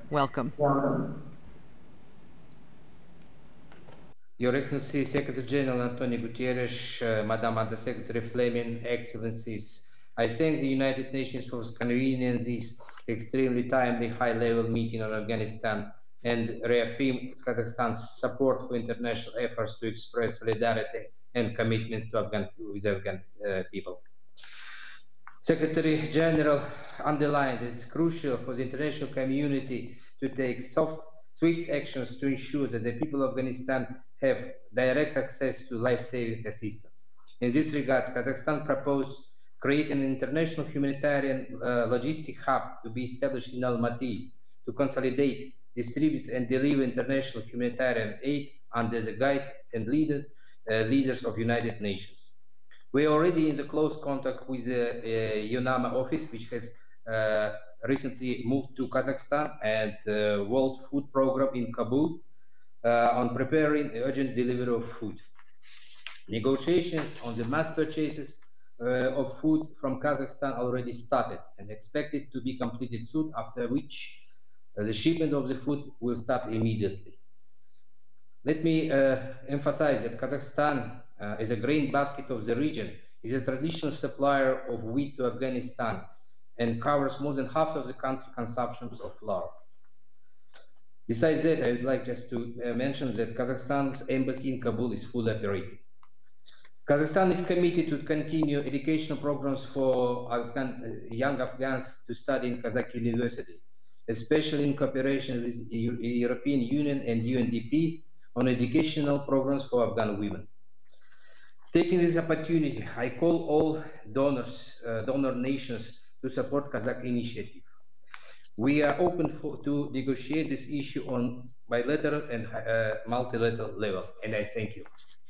Welcome. Your Excellency, Secretary General Antonio Guterres, Madam Undersecretary Fleming, Excellencies, I thank the United Nations for convening this extremely timely high-level meeting on Afghanistan and reaffirm Kazakhstan's support for international efforts to express solidarity and commitments to with Afghan people. Secretary General underlines it's crucial for the international community to take swift actions to ensure that the people of Afghanistan have direct access to life-saving assistance. In this regard, Kazakhstan proposed creating an international humanitarian logistic hub to be established in Almaty to consolidate, distribute, and deliver international humanitarian aid under the guide and leaders of United Nations. We are already in the close contact with the UNAMA office, which has recently moved to Kazakhstan, and the World Food Program in Kabul on preparing urgent delivery of food. Negotiations on the mass purchases of food from Kazakhstan already started and expected to be completed soon, after which the shipment of the food will start immediately. Let me emphasize that Kazakhstan, as a grain basket of the region, is a traditional supplier of wheat to Afghanistan and covers more than half of the country's consumptions of flour. Besides that, I would like just to mention that Kazakhstan's embassy in Kabul is fully operating. Kazakhstan is committed to continue educational programs for young Afghans to study in Kazakh University, especially in cooperation with the European Union and UNDP on educational programs for Afghan women. Taking this opportunity, I call all donor nations to support Kazakh initiative. We are open to negotiate this issue on bilateral and multilateral level, and I thank you.